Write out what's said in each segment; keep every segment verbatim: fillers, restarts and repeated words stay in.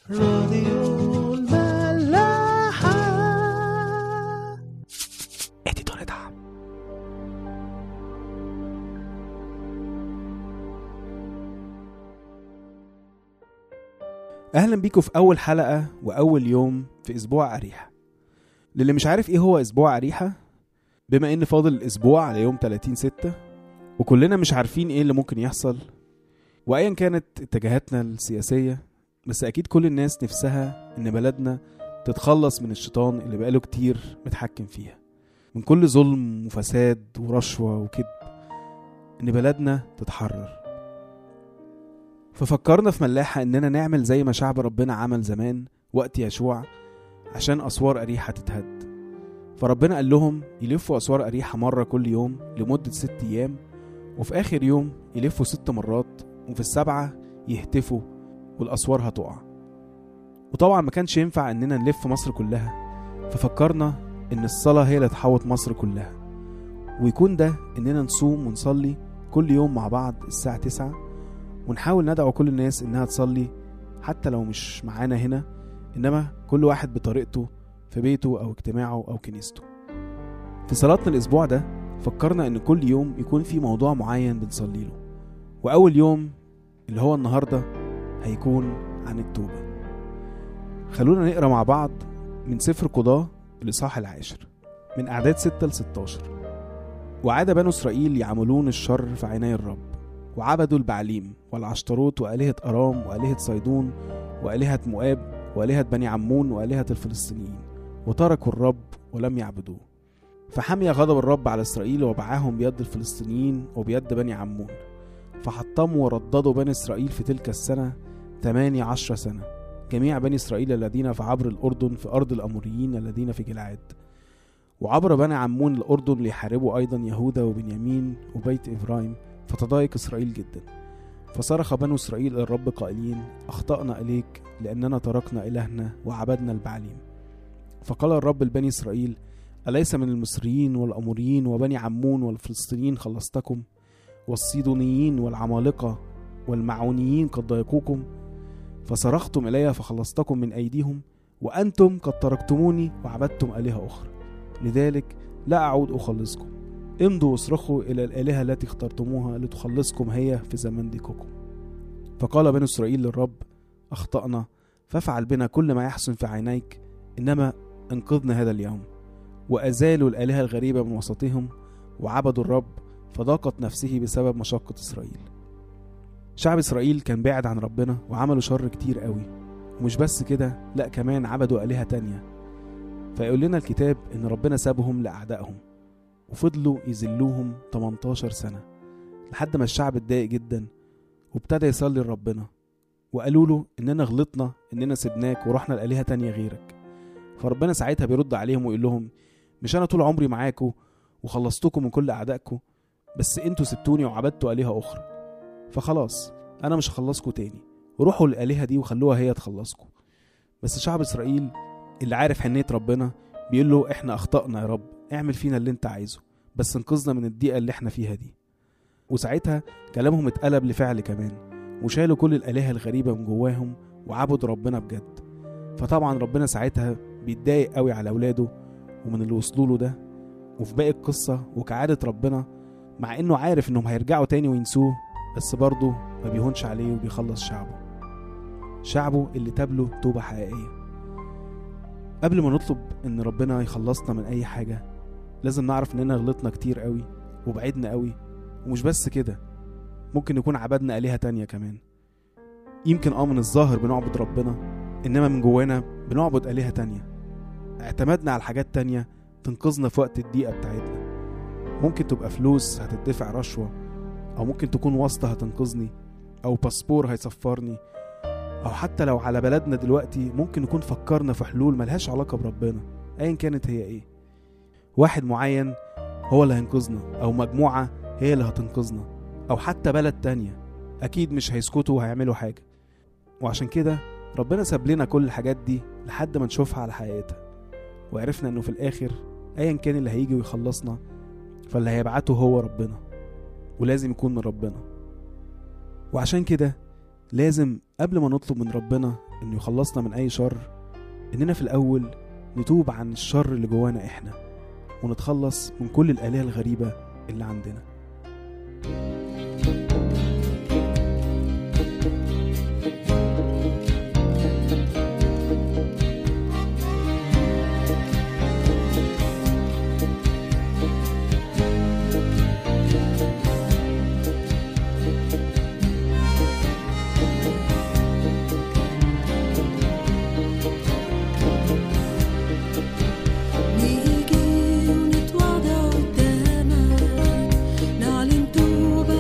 راديو الملاحة. اديتور دعم. اهلا بيكم في اول حلقة واول يوم في اسبوع أريحة. للي مش عارف ايه هو اسبوع أريحة، بما ان فاضل الاسبوع على يوم ثلاثين ستة وكلنا مش عارفين ايه اللي ممكن يحصل وايا كانت اتجاهاتنا السياسية، بس اكيد كل الناس نفسها ان بلدنا تتخلص من الشيطان اللي بقاله كتير متحكم فيها، من كل ظلم وفساد ورشوة وكذب، ان بلدنا تتحرر. ففكرنا في ملاحة اننا نعمل زي ما شعب ربنا عمل زمان وقت يشوع عشان اسوار أريحة تتهد. فربنا قال لهم يلفوا اسوار أريحة مرة كل يوم لمدة ست ايام، وفي اخر يوم يلفوا ست مرات، وفي السبعة يهتفوا والاسوار هتقع. وطبعا ما كانش ينفع اننا نلف مصر كلها، ففكرنا ان الصلاة هي اللي تحوط مصر كلها، ويكون ده اننا نصوم ونصلي كل يوم مع بعض الساعة تسعة، ونحاول ندعو كل الناس انها تصلي حتى لو مش معانا هنا، انما كل واحد بطريقته في بيته او اجتماعه او كنيسته. في صلاتنا الاسبوع ده فكرنا ان كل يوم يكون في موضوع معين بنصلي له، واول يوم اللي هو النهاردة هيكون عن التوبة. خلونا نقرأ مع بعض من سفر قضاة الإصحاح العاشر من أعداد ستة لستاشر. وعاد بنو إسرائيل يعملون الشر في عيني الرب، وعبدوا البعليم والعشتروت وآلهة أرام وآلهة صيدون وآلهة مؤاب وآلهة بني عمون وآلهة الفلسطينيين، وتركوا الرب ولم يعبدوه. فحمي غضب الرب على إسرائيل وبعاهم بيد الفلسطينيين وبيد بني عمون، فحطموا ورددوا بني إسرائيل في تلك السنة ثمانية عشر سنة جميع بني إسرائيل الذين في عبر الأردن في أرض الأموريين الذين في جلعاد. وعبر بني عمون الأردن ليحاربوا أيضا يهوذا وبنيامين وبيت إبراهيم، فتضايق إسرائيل جدا. فصرخ بنو إسرائيل إلى الرب قائلين أخطأنا إليك لأننا تركنا إلهنا وعبدنا البعليم. فقال الرب لبني إسرائيل أليس من المصريين والأموريين وبني عمون والفلسطينيين خلصتكم؟ والصيدونيين والعمالقة والمعونيين قد ضايقوكم، فصرختم إلي فخلصتكم من أيديهم، وأنتم قد تركتموني وعبدتم آلهة أخرى، لذلك لا أعود أخلصكم. امضوا واصرخوا إلى الآلهة التي اخترتموها لتخلصكم هي في زمن ضيقكم. فقال بنو إسرائيل للرب أخطأنا، فافعل بنا كل ما يحسن في عينيك، إنما انقذنا هذا اليوم. وأزالوا الآلهة الغريبة من وسطهم وعبدوا الرب، فضاقت نفسه بسبب مشقة إسرائيل. شعب إسرائيل كان بعد عن ربنا وعملوا شر كتير قوي، ومش بس كده، لا كمان عبدوا آلهة تانية. فيقول لنا الكتاب إن ربنا سابهم لأعدائهم وفضلوا يذلوهم ثمانية عشر سنة، لحد ما الشعب اتضايق جدا وابتدى يصلي لربنا، وقالوا له إننا غلطنا إننا سبناك ورحنا لآلهة تانية غيرك. فربنا ساعتها بيرد عليهم ويقول لهم مش أنا طول عمري معاكم وخلصتكم من كل أعدائكم، بس انتوا سبتوني وعبدتوا آلهة أخرى، فخلاص أنا مش هخلصكم تاني، وروحوا للآلهة دي وخلوها هي تخلصكم. بس شعب إسرائيل اللي عارف حنية ربنا بيقول له احنا أخطأنا يا رب، اعمل فينا اللي انت عايزه، بس انقذنا من الضيقة اللي احنا فيها دي. وساعتها كلامهم اتقلب لفعل كمان، وشالوا كل الآلهة الغريبة من جواهم وعبدوا ربنا بجد. فطبعا ربنا ساعتها بيتضايق قوي على أولاده ومن اللي وصلوا له ده. وفي باقي القصة وكعادة ربنا، مع انه عارف انهم هيرجعوا تاني وينسوه، بس برضه ما بيهونش عليه وبيخلص شعبه شعبه اللي تابله توبة حقيقية. قبل ما نطلب ان ربنا يخلصنا من اي حاجة، لازم نعرف اننا غلطنا كتير قوي وبعدنا قوي، ومش بس كده، ممكن نكون عبدنا آلهة تانية كمان. يمكن اه من الظاهر بنعبد ربنا، انما من جوانا بنعبد آلهة تانية، اعتمدنا على حاجات تانية تنقذنا في وقت الضيقة بتاعتنا. ممكن تبقى فلوس هتدفع رشوة، او ممكن تكون واسطة هتنقذني، او باسبور هيسفرني، او حتى لو على بلدنا دلوقتي ممكن نكون فكرنا في حلول ملهاش علاقة بربنا ايا كانت هي ايه. واحد معين هو اللي هينقذنا، او مجموعة هي اللي هتنقذنا، او حتى بلد تانية اكيد مش هيسكتوا وهيعملوا حاجة. وعشان كده ربنا ساب لنا كل الحاجات دي لحد ما نشوفها على حقيقتها، وعرفنا انه في الاخر ايا كان اللي هيجي ويخلصنا فاللي هيبعته هو ربنا، ولازم يكون من ربنا. وعشان كده لازم قبل ما نطلب من ربنا انه يخلصنا من اي شر اننا في الاول نتوب عن الشر اللي جوانا احنا ونتخلص من كل الآلهة الغريبة اللي عندنا. نيجي ونتواضع قدامك، نعلن توبة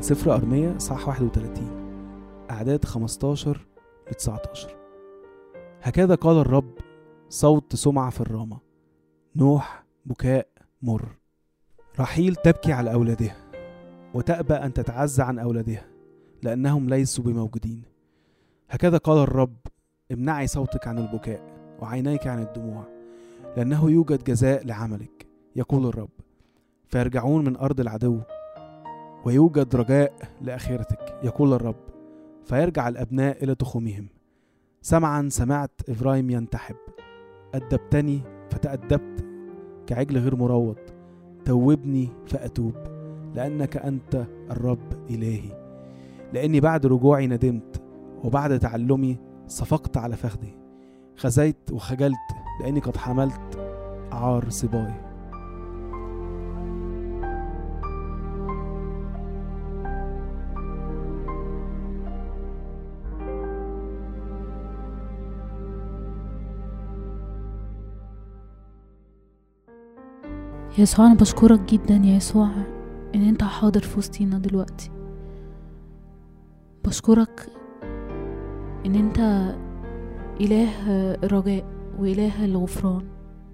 سفر أرميا صح واحد وثلاثين أعداد خمستاشر لتسعتاشر. هكذا قال الرب: صوت سمع في الرامة، نوح بكاء مر. رحيل تبكي على أولادها وتأبى أن تتعزى عن أولادها لأنهم ليسوا بموجودين. هكذا قال الرب: امنعي صوتك عن البكاء وعينيك عن الدموع، لأنه يوجد جزاء لعملك، يقول الرب، فيرجعون من أرض العدو، ويوجد رجاء لآخرتك، يقول الرب، فيرجع الأبناء إلى تخومهم. سمعا سمعت إبراهيم ينتحب، أدبتني فتأدبت كعجل غير مروض، توبني فأتوب، لأنك أنت الرب إلهي. لأني بعد رجوعي ندمت، وبعد تعلمي صفقت على فخذي، خزيت وخجلت، لأني قد حملت عار صباي. يسوع، أنا بشكرك جدا يا يسوع إن أنت حاضر في وسطينا دلوقتي. بشكرك إن أنت إله الرجاء وإله الغفران.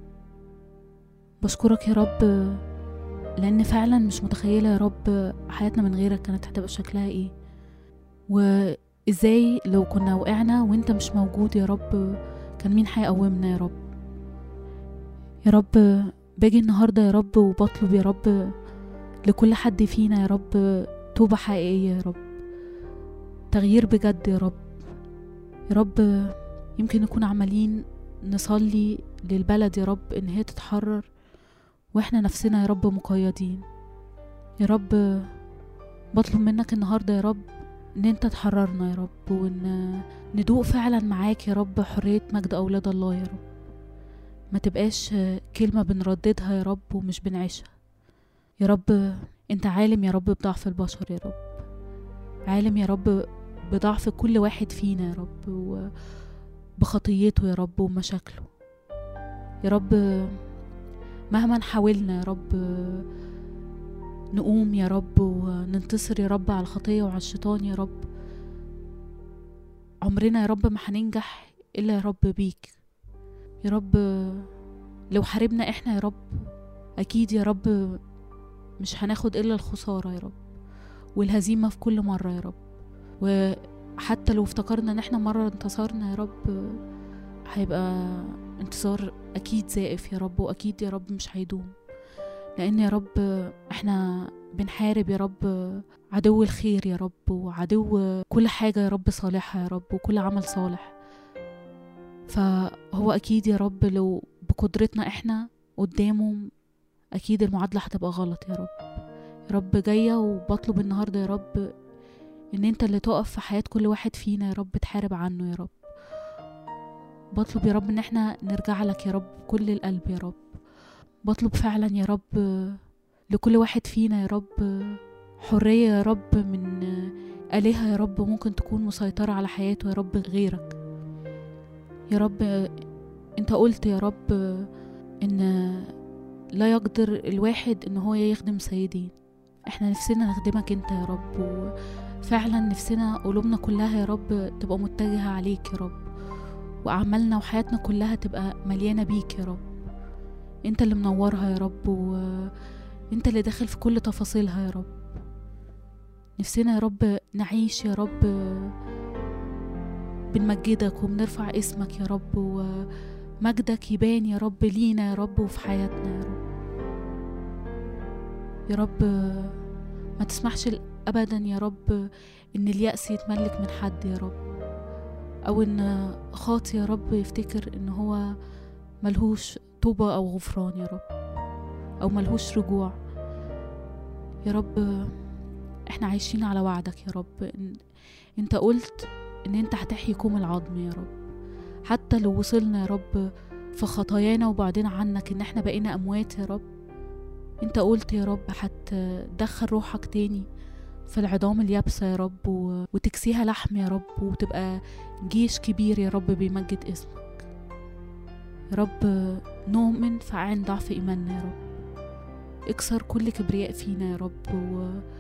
بشكرك يا رب لأن فعلا مش متخيلة يا رب حياتنا من غيرك كانت هتبقى شكلها إيه، وإزاي لو كنا وقعنا وإنت مش موجود يا رب كان مين هيقومنا يا رب. يا رب باجي النهاردة يا رب وبطلب يا رب لكل حد فينا يا رب توبة حقيقية يا رب، تغيير بجد يا رب. يا رب يمكن نكون عمالين نصلي للبلد يا رب إن هي تتحرر وإحنا نفسنا يا رب مقيدين. يا رب بطلب منك النهاردة يا رب إن أنت تحررنا يا رب، وإن ندوق فعلا معاك يا رب حرية مجد أولاد الله يا رب. ما تبقاش كلمة بنرددها يا رب ومش بنعيشها. يا رب انت عالم يا رب بضعف البشر يا رب، عالم يا رب بضعف كل واحد فينا يا رب وبخطيته يا رب ومشاكله. يا رب مهما حاولنا يا رب نقوم يا رب وننتصر يا رب على الخطية وعلى الشيطان يا رب، عمرنا يا رب ما هننجح إلا يا رب بيك. يا رب لو حاربنا احنا يا رب اكيد يا رب مش هناخد الا الخسارة يا رب والهزيمة في كل مرة يا رب. وحتى لو افتكرنا ان احنا مرة انتصرنا يا رب هيبقى انتصار اكيد زائف يا رب، واكيد يا رب مش هيدوم، لان يا رب احنا بنحارب يا رب عدو الخير يا رب، وعدو كل حاجة يا رب صالحة يا رب، وكل عمل صالح. فهو أكيد يا رب لو بقدرتنا إحنا قدامه أكيد المعادلة هتبقى غلط يا رب. يا رب جاية وبطلب النهاردة يا رب إن أنت اللي تقف في حياة كل واحد فينا يا رب تحارب عنه يا رب. بطلب يا رب إن إحنا نرجع لك يا رب كل القلب يا رب. بطلب فعلا يا رب لكل واحد فينا يا رب حرية يا رب من آلهة يا رب ممكن تكون مسيطرة على حياته يا رب غيرك. يا رب انت قلت يا رب ان لا يقدر الواحد ان هو يخدم سيدين. احنا نفسنا نخدمك انت يا رب، وفعلا نفسنا قلوبنا كلها يا رب تبقى متجهة عليك يا رب، واعمالنا وحياتنا كلها تبقى مليانة بيك يا رب. انت اللي منورها يا رب، وانت اللي داخل في كل تفاصيلها يا رب. نفسنا يا رب نعيش يا رب بنمجدك وبنرفع اسمك يا رب، ومجدك يبان يا رب لينا يا رب وفي حياتنا يا رب. يا رب ما تسمحش أبدا يا رب إن اليأس يتملك من حد يا رب، أو إن خاطي يا رب يفتكر إن هو ملهوش توبة أو غفران يا رب، أو ملهوش رجوع. يا رب إحنا عايشين على وعدك يا رب، إن إنت قلت إن إنت هتحيي كوم العظم يا رب. حتى لو وصلنا يا رب في خطايانا وبعدين عنك إن إحنا بقينا أموات يا رب، إنت قلت يا رب هتدخل روحك تاني في العظام اليابسة يا رب، وتكسيها لحم يا رب، وتبقى جيش كبير يا رب بيمجد اسمك يا رب. نؤمن فعين ضعف إيماننا يا رب، اكسر كل كبرياء فينا يا رب،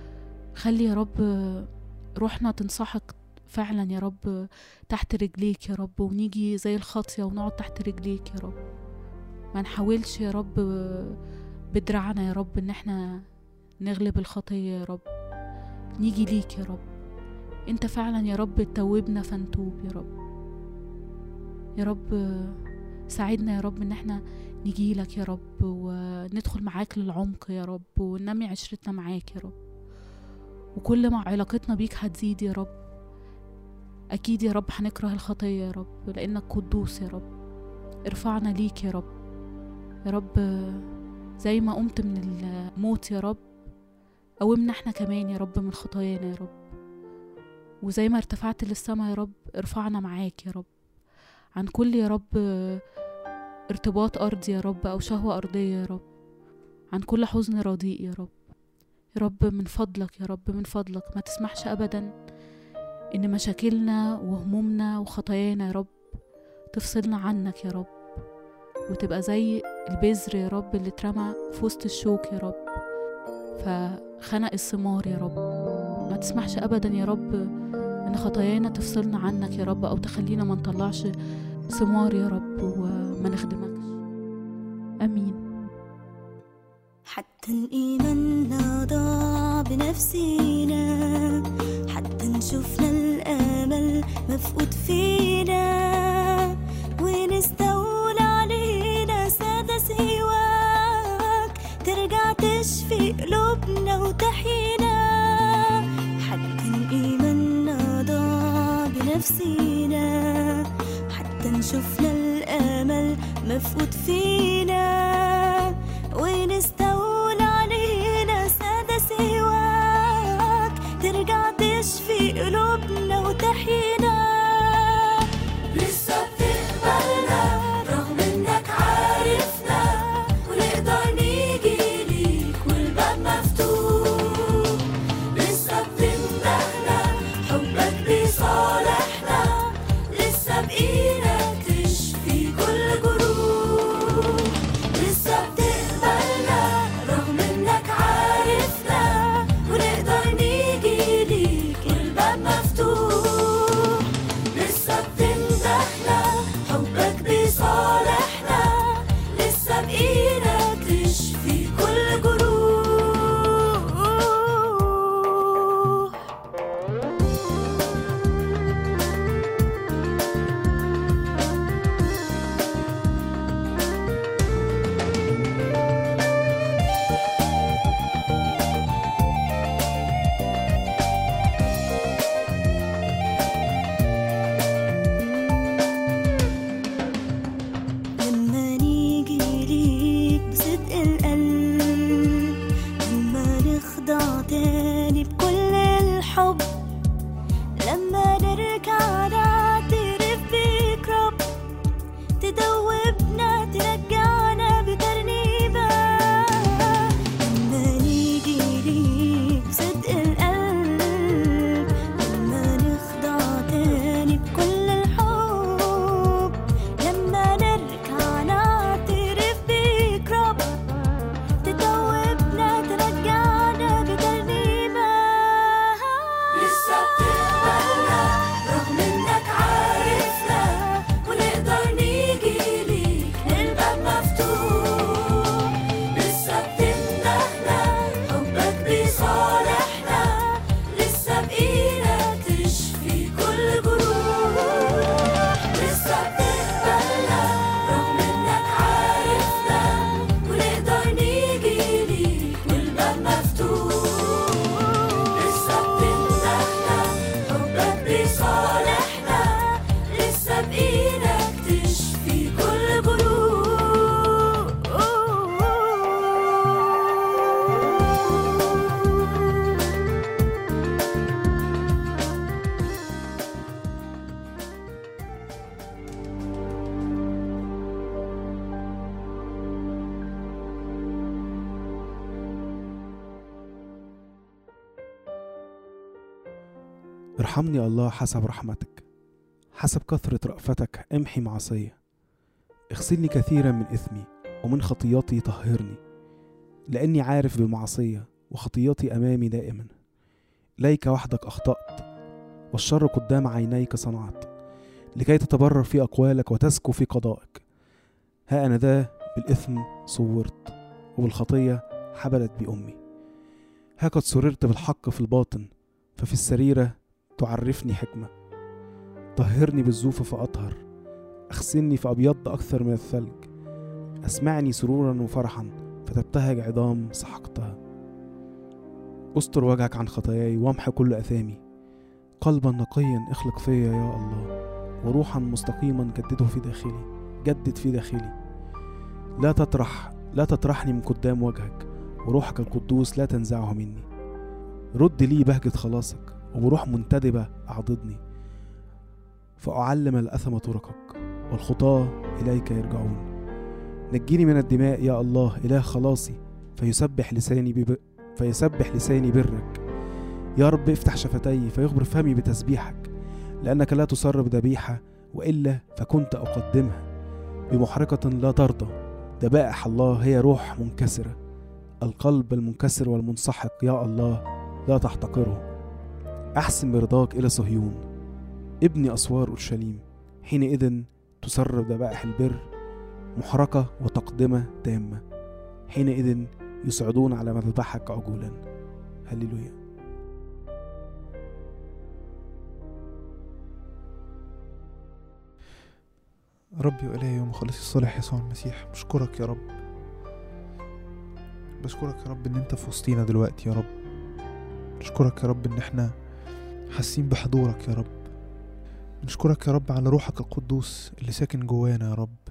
خلي يا رب روحنا تنسحق فعلا يا رب تحت رجليك يا رب، ونيجي زي الخاطية ونقعد تحت رجليك يا رب. ما نحاولش يا رب بدراعنا يا رب ان احنا نغلب الخطية يا رب، نيجي ليك يا رب. انت فعلا يا رب توبنا فنتوب يا رب. يا رب ساعدنا يا رب ان احنا نيجي لك يا رب، وندخل معاك للعمق يا رب، وننمي عشرتنا معاك يا رب. وكل ما علاقتنا بيك هتزيد يا رب، اكيد يا رب هنكره الخطية يا رب، لانك قدوس يا رب. ارفعنا ليك يا رب. يا رب زي ما قمت من الموت يا رب، قومنا احنا كمان يا رب من خطايانا يا رب. وزي ما ارتفعت للسماء يا رب، ارفعنا معاك يا رب عن كل يا رب ارتباط أرضي يا رب، أو شهوة أرضية يا رب، عن كل حزن رديء يا رب. يا رب من فضلك يا رب، من فضلك ما تسمحش أبدا إن مشاكلنا وهمومنا وخطايانا يا رب تفصلنا عنك يا رب، وتبقى زي البذر يا رب اللي اترمى في وسط الشوك يا رب فخنق الثمار يا رب. ما تسمحش أبدا يا رب إن خطايانا تفصلنا عنك يا رب، أو تخلينا ما نطلعش ثمار يا رب وما نخدمكش. أمين. حتى إيماننا ضاع بنفسينا، حتى نشوفنا الأمل مفقود فينا، ونستولى علينا سادة سواك، ترجع تشفي قلوبنا وتحيينا. حتى إيماننا ضاع بنفسينا، حتى نشوفنا الأمل مفقود فينا، ونستولى علينا سادة سواك، ترجع تشفي قلوبنا وتحيينا. لسه بتقبلنا رغم انك عارفنا، ونقدر نيجي ليك والباب مفتوح. لسه بتمدحنا حبك بيصالحنا، لسه بإيدك تشفي كل جروح. لسه بتقبلنا رغم انك عارفنا، ونقدر نيجي ليك والباب مفتوح. لسه بتمدحنا حبك بيصالحنا، لسه بإيدك تشفي كل جروح. لما نيجي ليك بصدق القلب، لما نخضع تاني بكل الحب، لما نرجع نعترف بيك رب، تدوبنا ترجعنا بترنيبة. لما نيجي ليك بصدق القلب، لما نخضع تاني بكل الحب، لما نرجع نعترف بيك رب، تدوبنا ترجعنا بترنيبة. لسه بتقبلنا رغم انك عارفنا، ونقدر نيجي ليك الباب مفتوح. لسه بتمدحنا حبك بيصالحنا، لسه بإيدك تشفي كل جروح. لسه بتقبلنا رغم انك عارفنا، ونقدر نيجي ليك والباب مفتوح. لسه بتمدحنا حبك بيصالحنا، لسه بإيدك تشفي كل جروح. ارحمني الله حسب رحمتك، حسب كثرة رأفتك امحي معصية. اغسلني كثيرا من إثمي، ومن خطياتي طهرني، لأني عارف بمعصية وخطياتي أمامي دائما. ليك وحدك أخطأت، والشر قدام عينيك صنعت، لكي تتبرر في أقوالك وتزكو في قضائك. ها أنا ذا بالإثم صورت، وبالخطية حبلت بأمي. ها قد سررت بالحق في الباطن، ففي السريرة تعرفني حكمة. طهرني بالزوف فأطهر، أغسلني فأبيض أكثر من الثلج. أسمعني سرورا وفرحا، فتبتهج عظام سحقتها. استر وجهك عن خطاياي وامحي كل أثامي. قلبا نقيا اخلق فيا يا الله، وروحا مستقيما جدده في داخلي جدد في داخلي. لا تطرح لا تطرحني من قدام وجهك، وروحك القدوس لا تنزعه مني. رد لي بهجة خلاصك، وبروح منتدبة أعضدني، فأعلم الأثم طرقك، والخطاة إليك يرجعون. نجيني من الدماء يا الله إله خلاصي، فيسبح لساني بب... فيسبح لساني برك. يا رب افتح شفتي فيخبر فمي بتسبيحك، لأنك لا تصر بذبيحة، وإلا فكنت أقدمها. بمحرقة لا ترضى، ذبائح الله هي روح منكسرة. القلب المنكسر والمنسحق يا الله لا تحتقره. أحسن برضاك إلى صهيون، ابني أسوار أورشليم. حينئذ تسر ذبائح البر، محرقة وتقدمة تامة. حينئذ يصعدون على مذبحك عجولا. هللويا. ربي وإلهي ومخلصي الصالح يسوع المسيح، بشكرك يا رب، بشكرك يا رب ان انت في وسطينا دلوقتي يا رب. بشكرك يا رب ان احنا حاسين بحضورك يا رب. بنشكرك يا رب على روحك القدوس اللي ساكن جوانا يا رب.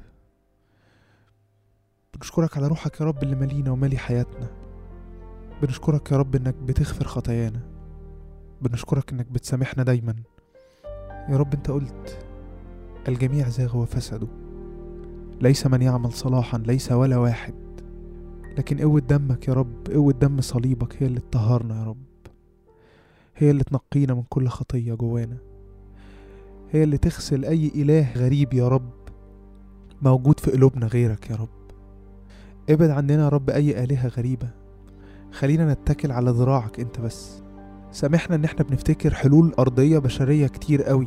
بنشكرك على روحك يا رب اللي مالينا ومالي حياتنا. بنشكرك يا رب انك بتغفر خطايانا. بنشكرك انك بتسامحنا دايما يا رب. انت قلت الجميع زاغوا وفسدوا، ليس من يعمل صلاحا، ليس ولا واحد. لكن قوة دمك يا رب، قوة دم صليبك هي اللي تطهرنا يا رب، هي اللي تنقينا من كل خطية جوانا، هي اللي تغسل أي إله غريب يا رب موجود في قلوبنا غيرك يا رب. ابعد عننا يا رب أي آلهة غريبة، خلينا نتكل على ذراعك انت بس. سامحنا ان احنا بنفتكر حلول أرضية بشرية كتير قوي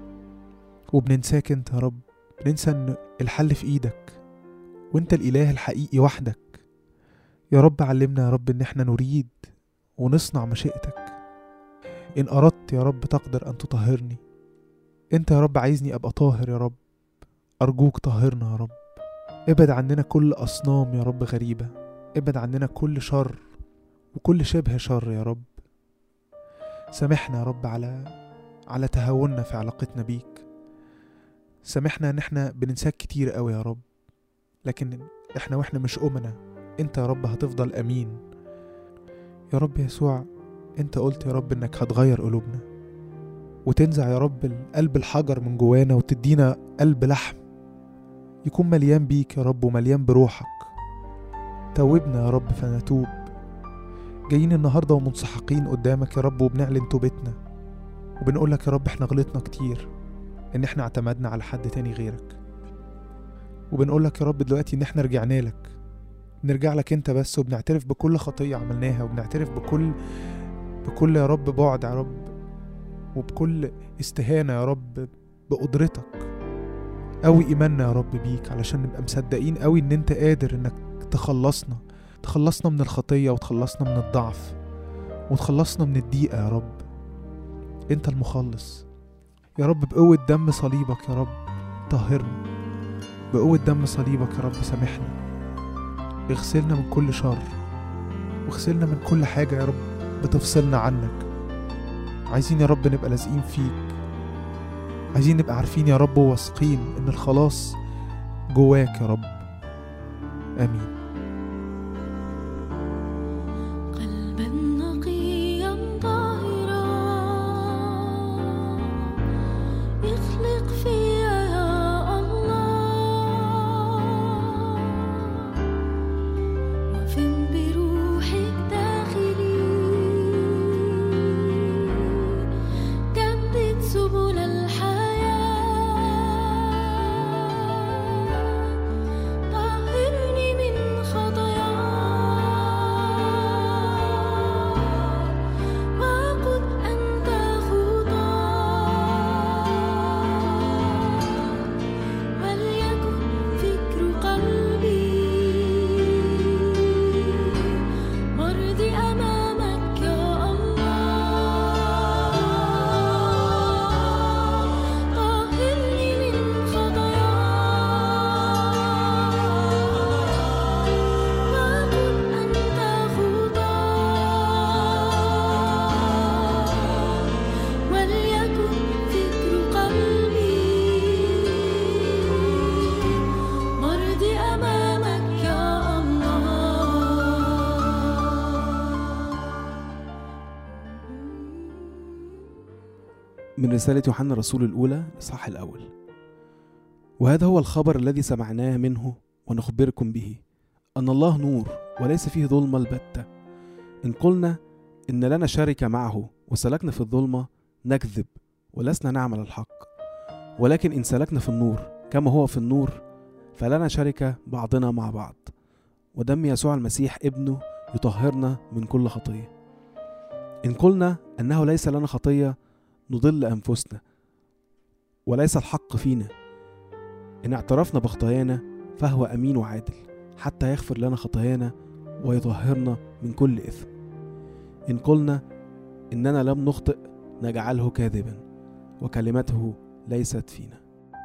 وبننساك انت يا رب. بننسى ان الحل في ايدك وانت الإله الحقيقي وحدك يا رب. علمنا يا رب ان احنا نريد ونصنع مشيئتك. ان اردت يا رب تقدر ان تطهرني. انت يا رب عايزني ابقى طاهر يا رب، ارجوك طهرنا يا رب. ابعد عننا كل اصنام يا رب غريبة، ابعد عننا كل شر وكل شبه شر يا رب. سامحنا يا رب على على تهاوننا في علاقتنا بيك. سامحنا ان احنا بننساك كتير قوي يا رب، لكن احنا واحنا مش أمنا انت يا رب هتفضل امين يا رب. يسوع انت قلت يا رب انك هتغير قلوبنا وتنزع يا رب القلب الحجر من جوانا وتدينا قلب لحم يكون مليان بيك يا رب ومليان بروحك. توبنا يا رب فنتوب. جايين النهاردة ومنسحقين قدامك يا رب وبنعلن توبتنا وبنقولك يا رب احنا غلطنا كتير ان احنا اعتمدنا على حد تاني غيرك، وبنقولك يا رب دلوقتي ان احنا رجعنا لك، نرجع لك انت بس، وبنعترف بكل خطية عملناها، وبنعترف بكل بكل يا رب بعد يا رب وبكل استهانة يا رب بقدرتك. قوي ايماننا يا رب بيك علشان نبقى مصدقين قوي ان انت قادر انك تخلصنا تخلصنا من الخطية وتخلصنا من الضعف وتخلصنا من الضيقة يا رب. انت المخلص يا رب. بقوة دم صليبك يا رب طهرنا، بقوة دم صليبك يا رب سامحنا، اغسلنا من كل شر واغسلنا من كل حاجة يا رب بتفصلنا عنك. عايزين يا رب نبقى لازقين فيك، عايزين نبقى عارفين يا رب وواثقين ان الخلاص جواك يا رب. امين. قلبا نقيا طاهرا اخلق فيا يا الله، وفن بروحك داخلي جدد سبل الحياة. طهرني من من رسالة يوحنا الرسول الأولى الإصحاح الأول. وهذا هو الخبر الذي سمعناه منه ونخبركم به، أن الله نور وليس فيه ظلمة البتة. إن قلنا إن لنا شركة معه وسلكنا في الظلمة نكذب ولسنا نعمل الحق. ولكن إن سلكنا في النور كما هو في النور فلنا شركة بعضنا مع بعض، ودم يسوع المسيح ابنه يطهرنا من كل خطية. إن قلنا أنه ليس لنا خطية نضل أنفسنا وليس الحق فينا. إن اعترفنا بخطايانا فهو أمين وعادل حتى يغفر لنا خطايانا ويطهرنا من كل إثم. إن قلنا إننا لم نخطئ نجعله كاذبا وكلمته ليست فينا.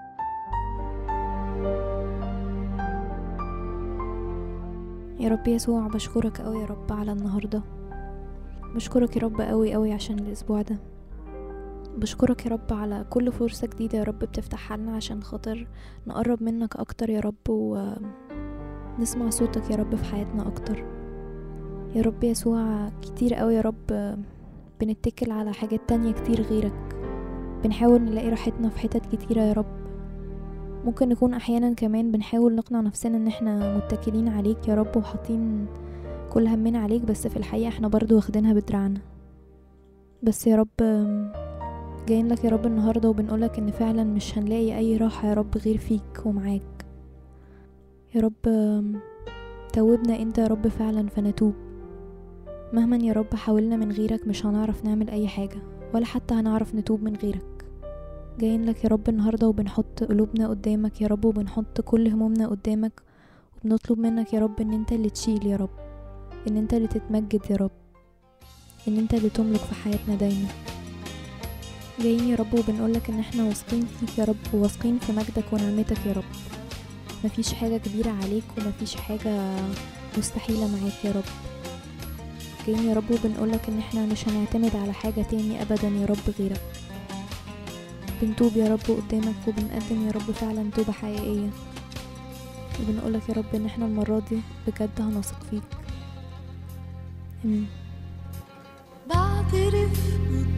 يا رب يسوع، بشكرك قوي يا رب على النهاردة. بشكرك يا رب قوي قوي عشان الأسبوع ده. بشكرك يا رب على كل فرصة جديدة يا رب بتفتحها لنا عشان خاطر نقرب منك أكتر يا رب، ونسمع صوتك يا رب في حياتنا أكتر. يا رب يسوع، كتير قوي يا رب بنتكل على حاجات تانية كتير غيرك، بنحاول نلاقي راحتنا في حتت كتيرة يا رب. ممكن نكون أحيانا كمان بنحاول نقنع نفسنا ان احنا متكلين عليك يا رب وحاطين كل همنا عليك، بس في الحقيقة احنا برضو واخدينها بدراعنا. بس يا رب جايين لك يا رب النهاردة وبنقولك ان فعلا مش هنلاقي اي راحة يا رب غير فيك ومعاك. يا رب توبنا انت يا رب فعلا فنتوب. مهما يا رب حاولنا من غيرك مش هنعرف نعمل اي حاجة، ولا حتى هنعرف نتوب من غيرك. جايين لك يا رب النهاردة وبنحط قلوبنا قدامك يا رب، وبنحط كل همومنا قدامك، وبنطلب منك يا رب ان انت اللي تشيل يا رب، ان انت اللي تتمجد يا رب، ان انت اللي تملك في حياتنا دايما. جايين يا رب وبنقولك ان احنا واثقين فيك يا رب، وواثقين في مجدك ونعمتك يا رب. مفيش حاجة كبيرة عليك ومفيش حاجة مستحيلة معاك يا رب. جايين يا رب وبنقولك ان احنا مش هنعتمد على حاجة تاني ابدا يا رب غيرك. بنتوب يا رب قدامك وبنقدم يا رب فعلا توبة حقيقية، وبنقولك يا رب ان احنا المرة دي بجد هنثق فيك. امين. بعترف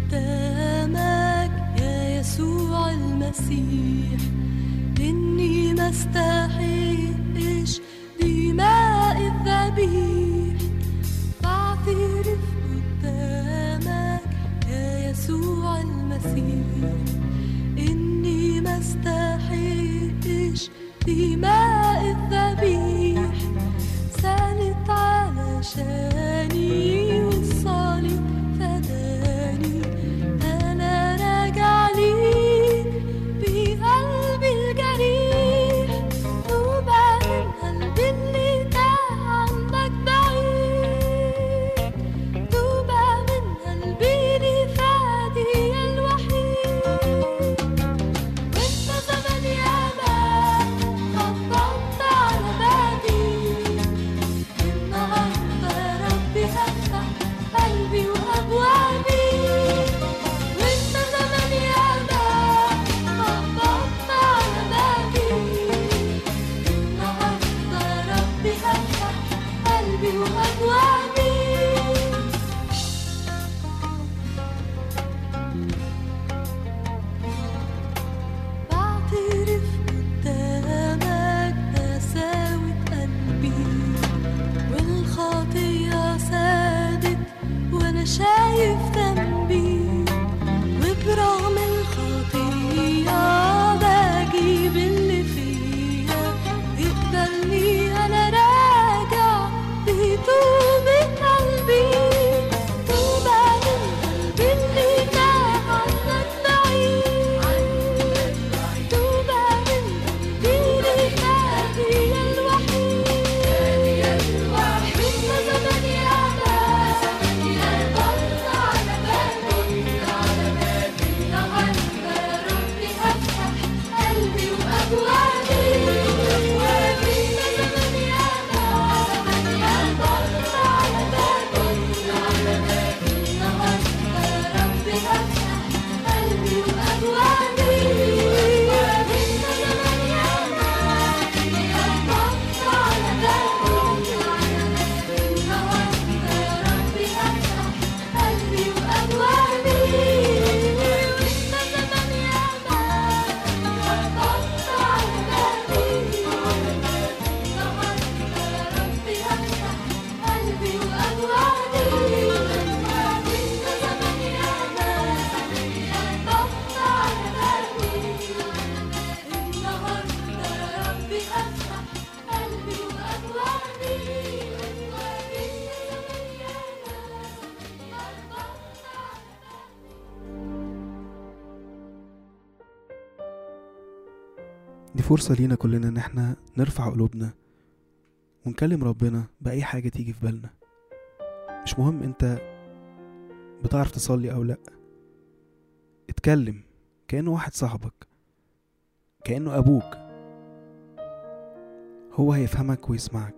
قدامك يا يسوع المسيح إني ما استحقش دماء الذبيح. بعترف قدامك يا يسوع المسيح إني ما استحقش دماء الذبيح. سالت علشاني والصليب فداني، أنا راجع ليك بقلبي الجريح. توبة من قلبي اللي تاه عنك بعيد، توبة من قلبي لفادي الوحيد. وانت زمان ياما خبرت دي فرصة لينا كلنا ان احنا نرفع قلوبنا ونكلم ربنا بأي حاجة تيجي في بالنا. مش مهم انت بتعرف تصلي او لا، اتكلم كأنه واحد صاحبك، كأنه ابوك، هو هيفهمك ويسمعك.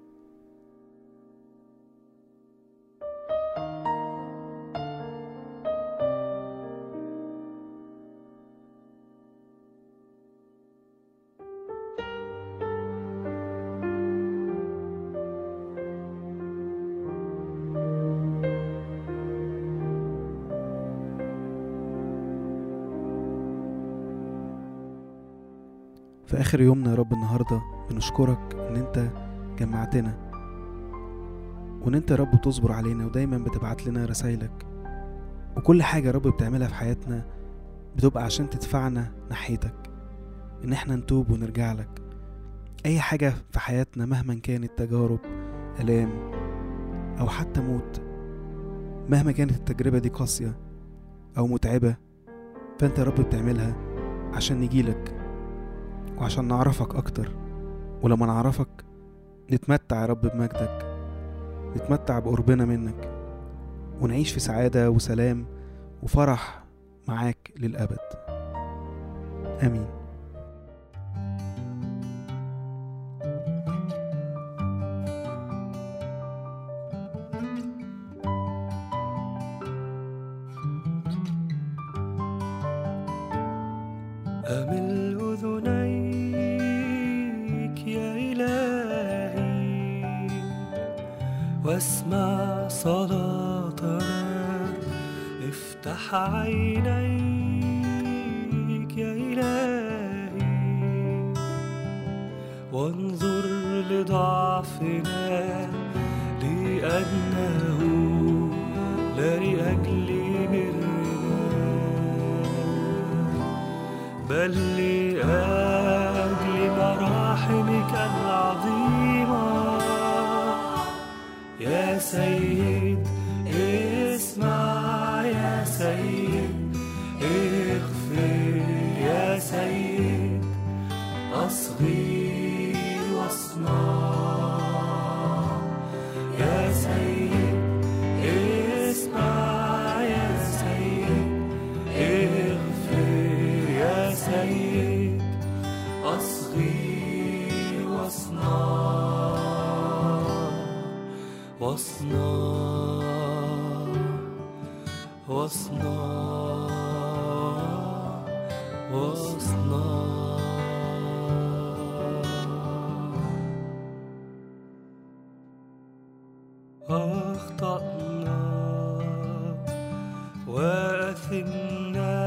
في آخر يومنا يا رب النهاردة بنشكرك إن أنت جمعتنا، وإن أنت يا رب تصبر علينا ودايما بتبعت لنا رسايلك، وكل حاجة يا رب بتعملها في حياتنا بتبقى عشان تدفعنا ناحيتك، إن احنا نتوب ونرجع لك. أي حاجة في حياتنا مهما كانت تجارب، ألام، أو حتى موت، مهما كانت التجربة دي قاسية أو متعبة، فأنت يا رب بتعملها عشان نجيلك وعشان نعرفك أكتر، ولما نعرفك نتمتع يا رب بمجدك، نتمتع بقربنا منك، ونعيش في سعادة وسلام وفرح معاك للأبد. آمين. أمل أذنيك يا إلهي واسمع صلاتنا، افتح عينيك يا إلهي وانظر لضعفنا، لأنه لا لأجل بل لأجل مراحمك العظيمة يا سيد. اسمع يا سيد، اغفر يا سيد، أصغي واصنع يا سيد. اسمع يا سيد، اغفر يا سيد، أصغي واصنع واصنع واصنع واصنع. أخطأنا وأثمنا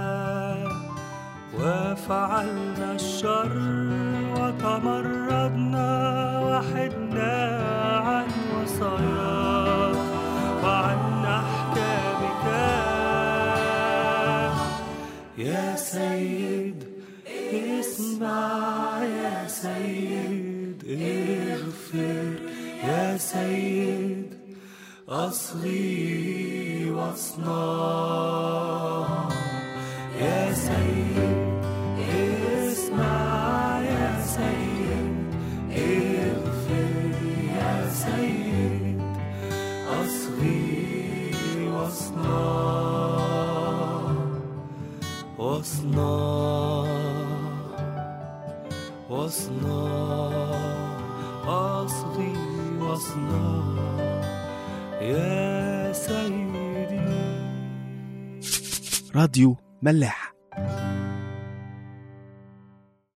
وفعلنا الشر وتمردنا وحدنا عن وصاياك وعن أحكامك يا سيد. اسمع يا سيد، اغفر يا سيد، أصغي واصنع يا سيد. اسمع يا سيد، اغفر يا سيد، أصغي واصنع واصنع واصنع أصغي واصنع يا سيدي. راديو ملاح.